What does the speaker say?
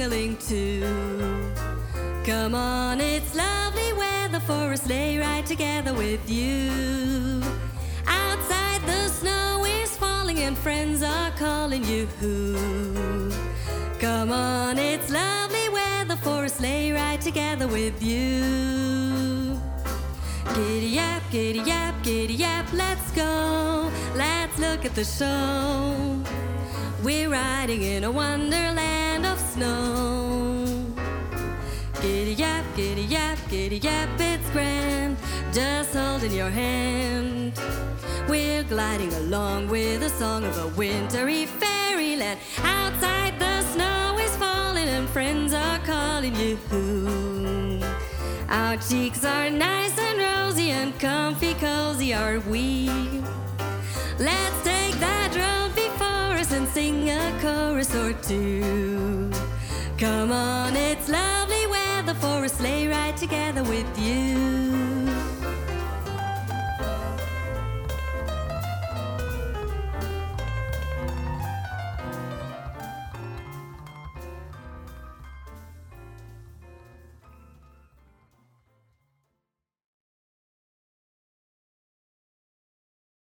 sing-a-ling too. Come on, it's lovely weather for a sleigh ride together with you. Outside the snow is falling and friends are calling you. Come on, it's lovely weather for a sleigh ride together with you. Giddy yap, giddy yap, giddy yap, let's go. Let's look at the show. We're riding in a wonderland of snow. Giddy yap, giddy yap, giddy yap, it's grand, just holding your hand. We're gliding along with a song of a wintry fairyland. Outside the snow is falling and friends are calling you. Our cheeks are nice and rosy and comfy cozy are we. Let's take that road before us and sing a chorus or two. Come on, it's lovely weather for a sleigh ride together with you.